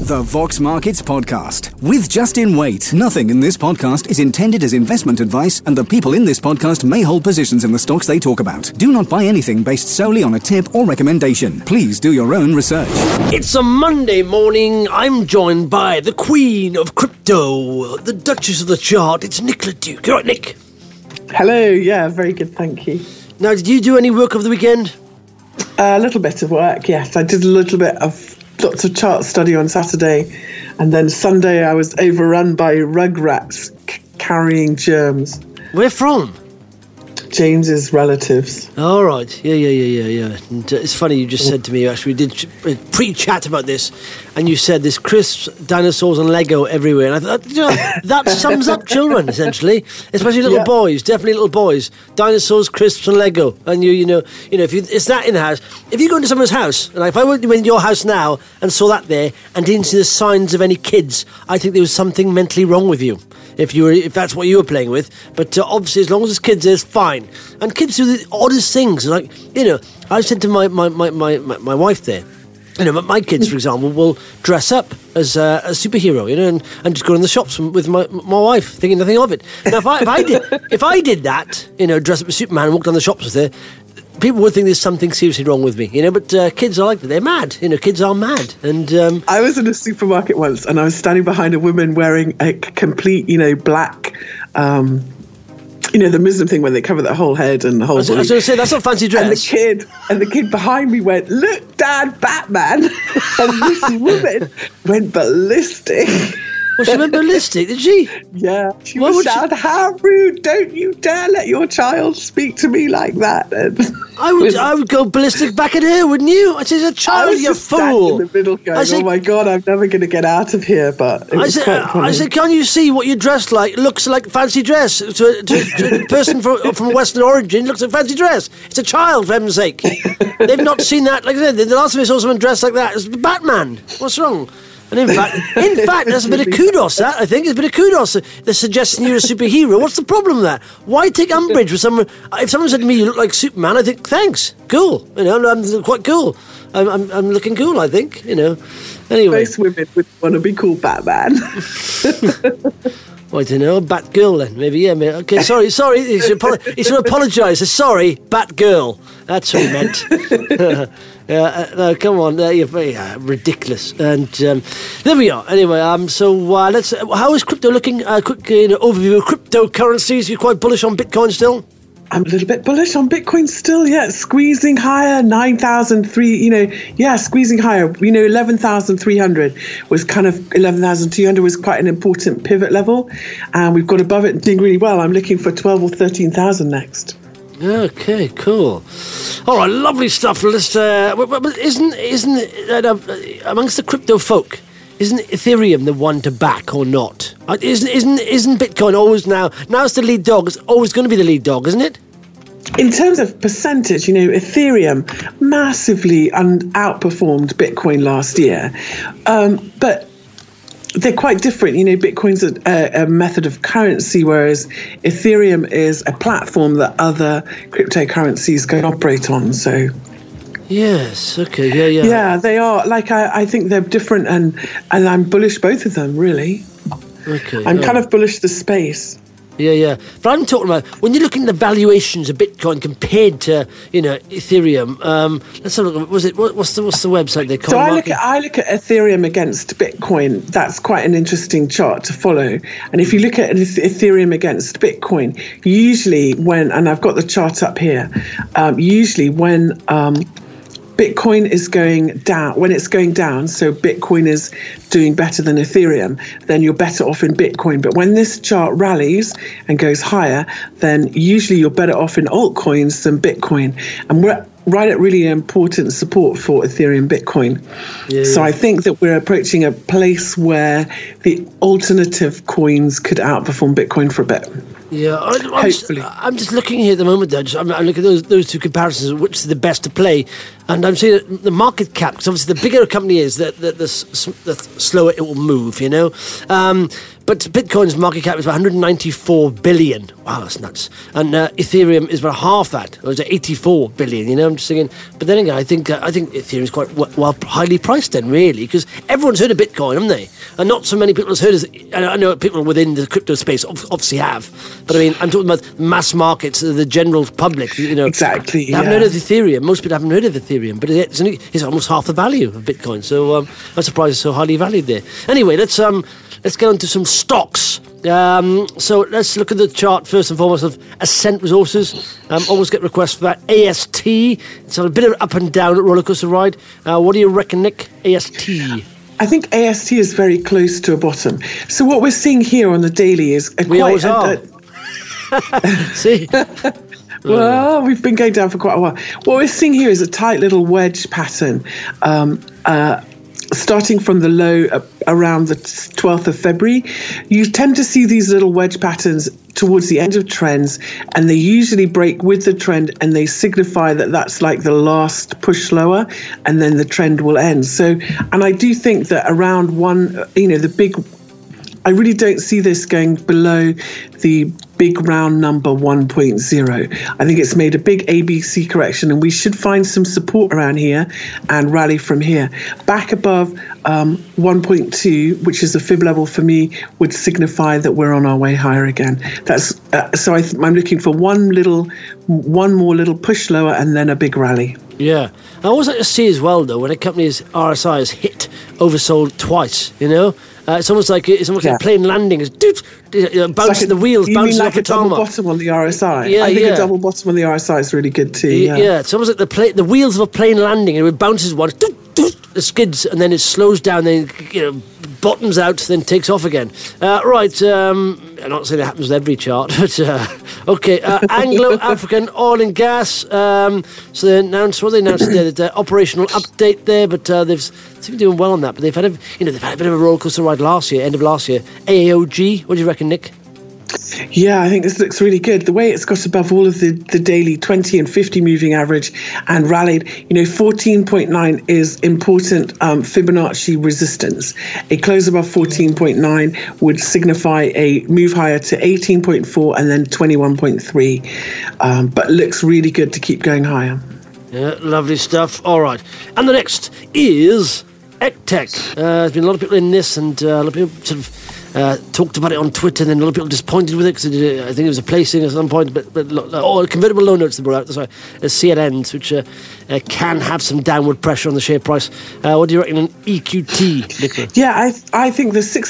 The Vox Markets Podcast with Justin Waite. Nothing in this podcast is intended as investment advice, and the people in this podcast may hold positions in the stocks they talk about. Do not buy anything based solely on a tip or recommendation. Please do your own research. It's a Monday morning. I'm joined by the Queen of Crypto, the Duchess of the Chart. It's Nicola Duke. You all right, Nick? Hello. Yeah, very good. Thank you. Now, did you do any work over the weekend? A little bit of work, yes. I did a little bit of lots of chart study on Saturday, and then Sunday I was overrun by rug rats carrying germs. Where from? James's relatives. All right. Yeah. And, it's funny, you just said to me, actually, we did pre-chat about this, and you said there's crisps, dinosaurs and Lego everywhere. And I thought, that sums up children, essentially, especially little boys, definitely little boys. Dinosaurs, crisps and Lego. And you know, if it's that in the house, if you go into someone's house, and if I went into your house now and saw that there and didn't see the signs of any kids, I think there was something mentally wrong with you. If that's what you were playing with. But obviously, as long as there's kids, there's fine. And kids do the oddest things. Like, I said to my wife there, my kids, for example, will dress up as a superhero, and just go in the shops with my wife, thinking nothing of it. Now, if I did that, dress up as Superman and walk down the shops with her, people would think there's something seriously wrong with me, but kids are like that. They're mad. Kids are mad. And I was in a supermarket once, and I was standing behind a woman wearing a complete, black, the Muslim thing when they cover their whole head and the whole body. I was going to say, that's not fancy dress. And the kid behind me went, "Look, Dad, Batman." And this woman went ballistic. Well, she went ballistic, did she? Yeah. She was shouting, "How rude, don't you dare let your child speak to me like that." And I would go ballistic back at her, wouldn't you? I said, "A child, you fool." In the middle going, "Oh my God, I'm never going to get out of here." But I said, "Can't you see what you're dressed like? It looks like fancy dress. To a person from Western origin, it looks like fancy dress. It's a child, for heaven's sake." They've not seen that. Like I said, the last time I saw someone dressed like that is Batman. What's wrong? And in fact, that's a bit of kudos, that, I think. It's a bit of kudos. They're suggesting you're a superhero. What's the problem with that? Why take umbrage with someone? If someone said to me, "You look like Superman," I think, thanks, cool. I'm quite cool. I'm looking cool, I think, Anyway. Most women would want to be called Batman. Well, I don't know, Batgirl then, maybe, yeah. Okay, sorry, he should apologise. Sorry, Batgirl. That's what he meant. No, come on, you're very ridiculous. And there we are. Anyway, so let's. How is crypto looking? Quick overview of cryptocurrencies. You're quite bullish on Bitcoin still? I'm a little bit bullish on Bitcoin still, squeezing higher, 9,003, squeezing higher. 11,300 was kind of, 11,200 was quite an important pivot level, and we've got above it and doing really well. I'm looking for 12 or 13,000 next. Okay, cool. All right, lovely stuff. Let's, isn't amongst the crypto folk, isn't Ethereum the one to back or not? Isn't Bitcoin always now it's the lead dog? It's always going to be the lead dog, isn't it? In terms of percentage, Ethereum massively outperformed Bitcoin last year, but they're quite different. Bitcoin's a method of currency, whereas Ethereum is a platform that other cryptocurrencies can operate on. So. Yes. Okay. Yeah. Yeah, they are. Like I think they're different, and I'm bullish both of them. Really. Okay. I'm kind of bullish the space. Yeah. But I'm talking about when you're looking at the valuations of Bitcoin compared to Ethereum. Let's have a look. What's the website they call? So I look at Ethereum against Bitcoin. That's quite an interesting chart to follow. And if you look at Ethereum against Bitcoin, usually and I've got the chart up here, usually when Bitcoin is going down, when it's going down, so Bitcoin is doing better than Ethereum, then you're better off in Bitcoin. But when this chart rallies and goes higher, then usually you're better off in altcoins than Bitcoin. And we're right at really important support for Ethereum Bitcoin. Yeah. So I think that we're approaching a place where the alternative coins could outperform Bitcoin for a bit. Yeah, I'm just looking here at the moment. Though, I'm looking at those two comparisons. Which is the best to play? And I'm saying that the market cap, because obviously the bigger a company is, the slower it will move, you know. But Bitcoin's market cap is about 194 billion. Wow, that's nuts. And Ethereum is about half that. It was 84 billion, you know. I'm just thinking. But then again, I think Ethereum is quite highly priced then, really, because everyone's heard of Bitcoin, haven't they? And not so many people have heard of it. I know people within the crypto space obviously have. But I mean, I'm talking about mass markets, the general public, you know. Exactly, They haven't heard of Ethereum. Most people haven't heard of Ethereum, but it's almost half the value of Bitcoin. So I'm surprised it's so highly valued there. Anyway, let's get on to some stocks. So let's look at the chart first and foremost of Ascent Resources. Always get requests for that. AST. It's a bit of up and down roller coaster ride. What do you reckon, Nick? AST. I think AST is very close to a bottom. So what we're seeing here on the daily is we always are. See. Well, we've been going down for quite a while. What we're seeing here is a tight little wedge pattern. Starting from the low around the 12th of February, you tend to see these little wedge patterns towards the end of trends, and they usually break with the trend, and they signify that that's like the last push lower, and then the trend will end. So, and I do think that around I really don't see this going below the big round number 1.0. I think it's made a big ABC correction, and we should find some support around here and rally from here. Back above 1.2, which is a fib level for me, would signify that we're on our way higher again. That's so I'm looking for one more little push lower and then a big rally. Yeah. I always like to see as well, though, when a company's RSI is hit oversold twice, you know? It's almost like a plane landing. It's bouncing the wheels, bouncing off the tarmac. Double bottom on the RSI. Yeah, I think a double bottom on the RSI is really good too. Yeah, it's almost like the wheels of a plane landing, and it bounces once, it skids, and then it slows down, then bottoms out, then takes off again. Right, I'm not saying that happens with every chart, but okay. Anglo-African Oil and Gas. So they announced the operational update there, but they've seemed to be doing well on that. But they've had a bit of a roller coaster ride end of last year. AOG, what do you reckon, Nick? Yeah, I think this looks really good. The way it's got above all of the daily 20 and 50 moving average and rallied, 14.9 is important Fibonacci resistance. A close above 14.9 would signify a move higher to 18.4 and then 21.3. But looks really good to keep going higher. Yeah, lovely stuff. All right. And the next is Ectech. There's been a lot of people in this, and a lot of people sort of talked about it on Twitter, and then a lot of people disappointed with it because I think it was a placing at some point. But convertible loan notes they brought out. Sorry, CNNs, which can have some downward pressure on the share price. What do you reckon on EQT, Nicola? Yeah, I think there's a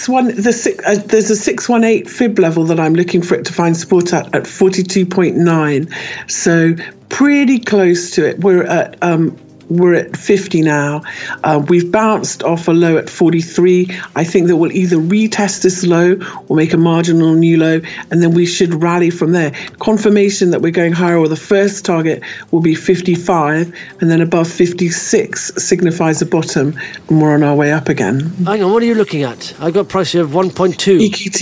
618 fib level that I'm looking for it to find support at 42.9. So pretty close to it. We're at 50 now. We've bounced off a low at 43. I think that we'll either retest this low or make a marginal new low, and then we should rally from there. Confirmation that we're going higher, or the first target will be 55, and then above 56 signifies a bottom, and we're on our way up again. Hang on, what are you looking at? I got price here of 1.2.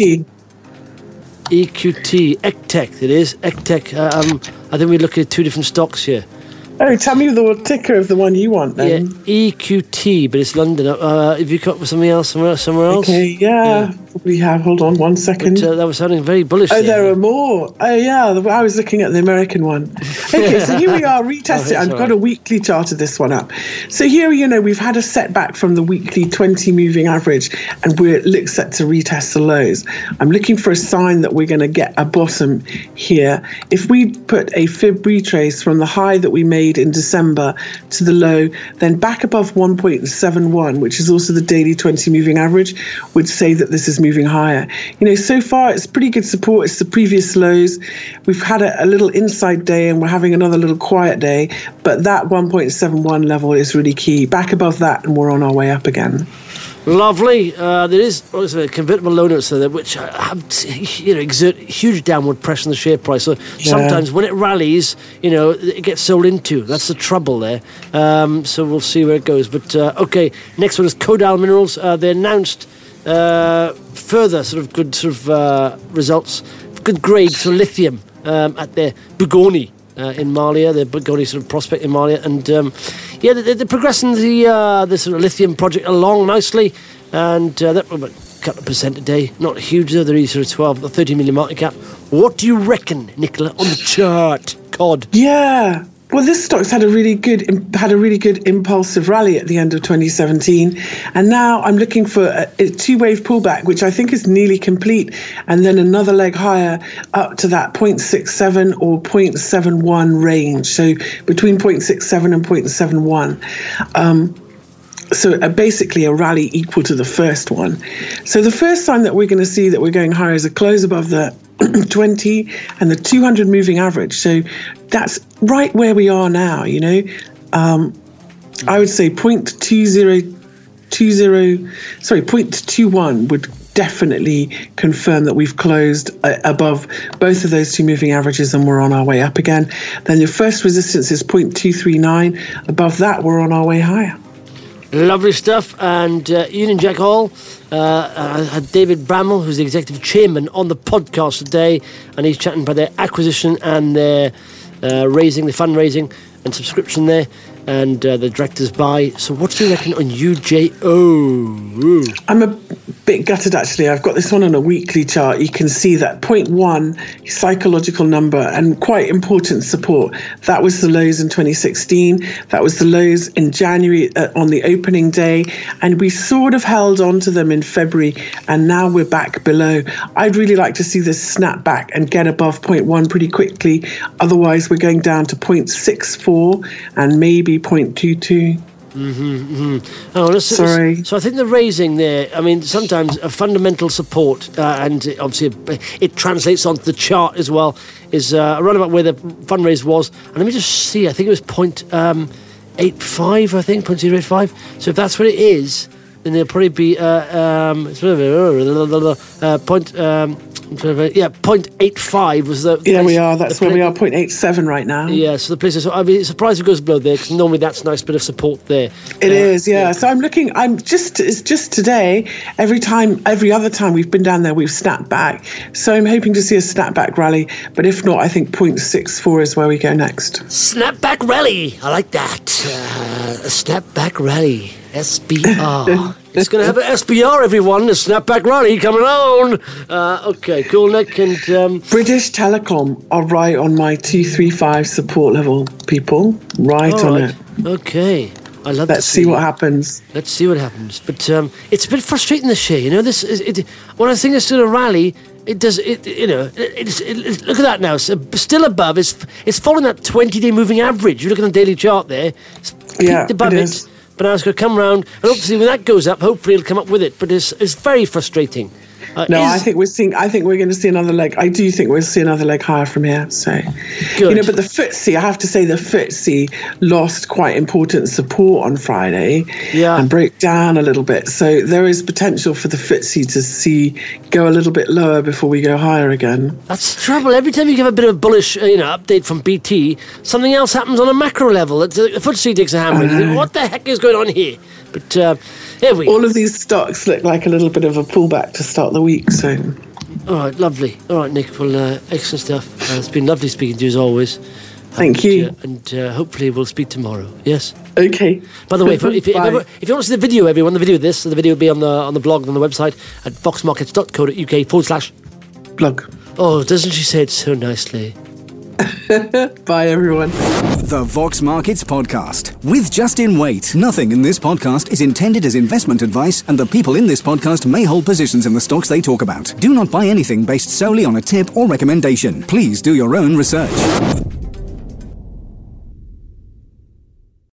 EQT, Ectech, it is. Ectech. I think we're looking at two different stocks here. Oh, tell me the ticker of the one you want then. Yeah, EQT, but it's London. Have you got something else somewhere else? Okay, yeah. We have. Hold on 1 second. But, that was sounding very bullish. Oh, there are more. Oh, yeah. I was looking at the American one. Okay, so here we are. Retest it. I've got a weekly chart of this one up. So here, we've had a setback from the weekly 20 moving average, and we're set to retest the lows. I'm looking for a sign that we're going to get a bottom here. If we put a fib retrace from the high that we made in December to the low, then back above 1.71, which is also the daily 20 moving average, would say that this is moving higher. So far it's pretty good support. It's the previous lows. We've had a little inside day, and we're having another little quiet day, but that 1.71 level is really key. Back above that, and we're on our way up again. Lovely. There is also convertible loan notes there, which have exert huge downward pressure on the share price. So sometimes when it rallies, it gets sold into. That's the trouble there. So we'll see where it goes. But okay, next one is Kodal Minerals. They announced further good results, good grades for lithium at their Bugoni in Malia, the Bugoni prospect in Malia, and they're progressing the sort of lithium project along nicely, and that about a couple of percent a day. Not huge though. They're sort of 12 or 13 million market cap. What do you reckon, Nicola, on the chart? COD. Yeah. Well, this stock's had a really good impulsive rally at the end of 2017, and now I'm looking for a two-wave pullback, which I think is nearly complete, and then another leg higher up to that 0.67 or 0.71 range. So between 0.67 and 0.71. So basically a rally equal to the first one. So the first sign that we're going to see that we're going higher is a close above the 20 and the 200 moving average. So that's right where we are now, you know. I would say 0.21 would definitely confirm that we've closed above both of those two moving averages and we're on our way up again. Then your first resistance is 0.239. Above that, we're on our way higher. Lovely stuff. And Ian and Jack Hall had David Bramall, who's the executive chairman, on the podcast today, and he's chatting about their acquisition and their raising, the fundraising and subscription there, and the director's buy. So what do you reckon on UJO? I'm a bit gutted, actually. I've got this one on a weekly chart. You can see that 0.1 psychological number and quite important support. That was the lows in 2016. That was the lows in January on the opening day. And we sort of held on to them in February, and now we're back below. I'd really like to see this snap back and get above 0.1 pretty quickly. Otherwise, we're going down to 0.64 and maybe 0.22. Oh, sorry. So I think the raising there, I mean, sometimes a fundamental support, and obviously it translates onto the chart as well, is around about where the fundraise was. And let me just see, I think it was 0.85, 0.085. So if that's what it is, then there'll probably be 0.85 was the place, we are. That's where we are, 0.87 right now. Yeah, so the place is. So I'd be surprised if it goes below there, because normally that's a nice bit of support there. It is, yeah. So it's just today. Every other time we've been down there, we've snapped back. So I'm hoping to see a snapback rally. But if not, I think 0.64 is where we go next. Snapback rally. I like that. A snapback rally. SBR. It's going to have an SBR, everyone. A snapback rally coming on. Okay, cool, Nick. And British Telecom are right on my 235 support level, people. Right on it. Okay. I love Let's see what happens. Let's see what happens. But it's a bit frustrating this year. You know, when I think it's still a rally, it does. Look at that now. It's still above. It's following that 20-day moving average. You look at the daily chart there. It's peaked above it. But now it's going to come round, and obviously when that goes up, hopefully it'll come up with it. But it's very frustrating. I think we're going to see another leg. I do think we'll see another leg higher from here. So, good. But the FTSE, I have to say, the FTSE lost quite important support on Friday, and broke down a little bit. So there is potential for the FTSE to go a little bit lower before we go higher again. That's the trouble. Every time you give a bit of bullish, update from BT, something else happens on a macro level. The FTSE takes a hammering. You think, what the heck is going on here? But here we all of these stocks look like a little bit of a pullback to start the week. So, all right, lovely. All right, Nick. Well, excellent stuff. It's been lovely speaking to you as always. Thank you. And hopefully we'll speak tomorrow. Yes. Okay. By the way, if you want to see the video, everyone, the video of this, the video will be on the blog on the website at foxmarkets.co.uk/blog. Oh, doesn't she say it so nicely? Bye, everyone. The Vox Markets Podcast with Justin Waite. Nothing in this podcast is intended as investment advice, and the people in this podcast may hold positions in the stocks they talk about. Do not buy anything based solely on a tip or recommendation. Please do your own research.